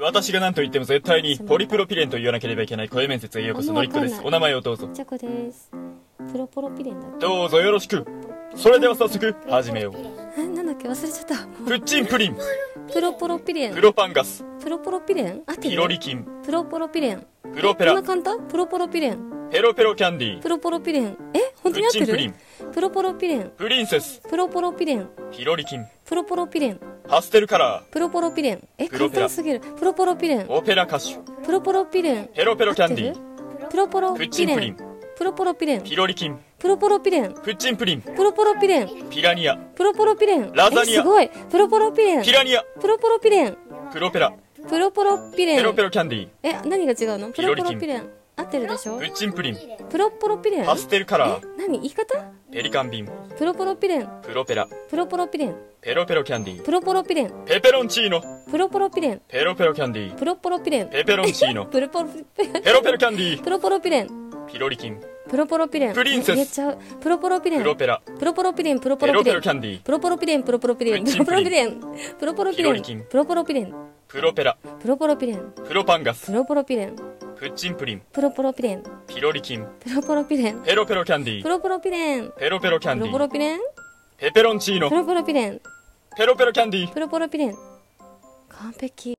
私が何と言っても絶対にポリプロピレンと言わなければいけない声面接へようこそのりっこです。お名前をどうぞ。 ちゃこです。プロポロピレンだっけ。 どうぞよろしく。それでは早速始めよう。 なんだっけ、忘れちゃった。 プッチンプリン、 プロポロピレン、 プロパンガス、 プロポロピレン、あってる。 ピロリ菌、 プロポロピレン、 プロペラ、 こんな簡単。プロポロピレン、 ペロペロキャンディー、 プロポロピレン、本当に合ってプッチンプリン、 る。プロポロピレン、 プリンセス、 プロポロピレン、 ピロリ菌、 プロポロピレン、 パステルカラプロポロピレン、 プロペラ簡単すぎる。プロポロピレン、 ー、オペラ歌手、 プロポロピレン、 ペロペロキャンディー、 プロポロプッピレン、 チンプリン、 プロポロピレン、 ピロリ菌、 プロポロピレン、 プッチンプリン、 プロポロピレン、 ピラニア、 プロポロピレン、 ラザニアすごい。プロポロピレン、 ピラニア、 プロポロピレン、 プロペラ、 プロポロピレン、 ペロペロキャンディー、 何が違うの。プロピロリ菌ポロピレン合ってるでしょ。 プッチンプリン、 プロポロピレン、 パステルカラー、 何言い方。 ペリカンビン、 プロポロピレン、 プロペラ、 プロポロピレン、 ペロペロキャンディー、 プロポロピレン、 ペペロンチーノ、 プロポロピレン、 ペロペロキャンディー、 プロポロピレン、 ペペロンチーノ、 プロポロピレン、 ペロペロキャンディー、 プロポロピレン、 ピロリ菌、 プロポロピレン、 プリンセス言っちゃう。プロポロピレン、 プロペラ、 プロポロピレン、プロポペロペロピレン、 ロキャンディー、 プロポロピレン、プロポロピレン、 プッチンプリンプロポロピレン、プロポロピレンピロリ菌、 プロポロピレン、 プロペラ、 プロポロピレン、 プロパンガス、 プロポロピレン、 プッチンプリン、 プロポロピレン、 ピロリ菌、 プロポロピレン、 ペロペロキャンディー、 プロポロピレン、 ペロペロキャンプロディー、 ポロピレン、 ペペロンチーノプ、ロポロピレン、 ペロペロキャンディー。 プロポロピレン。完璧。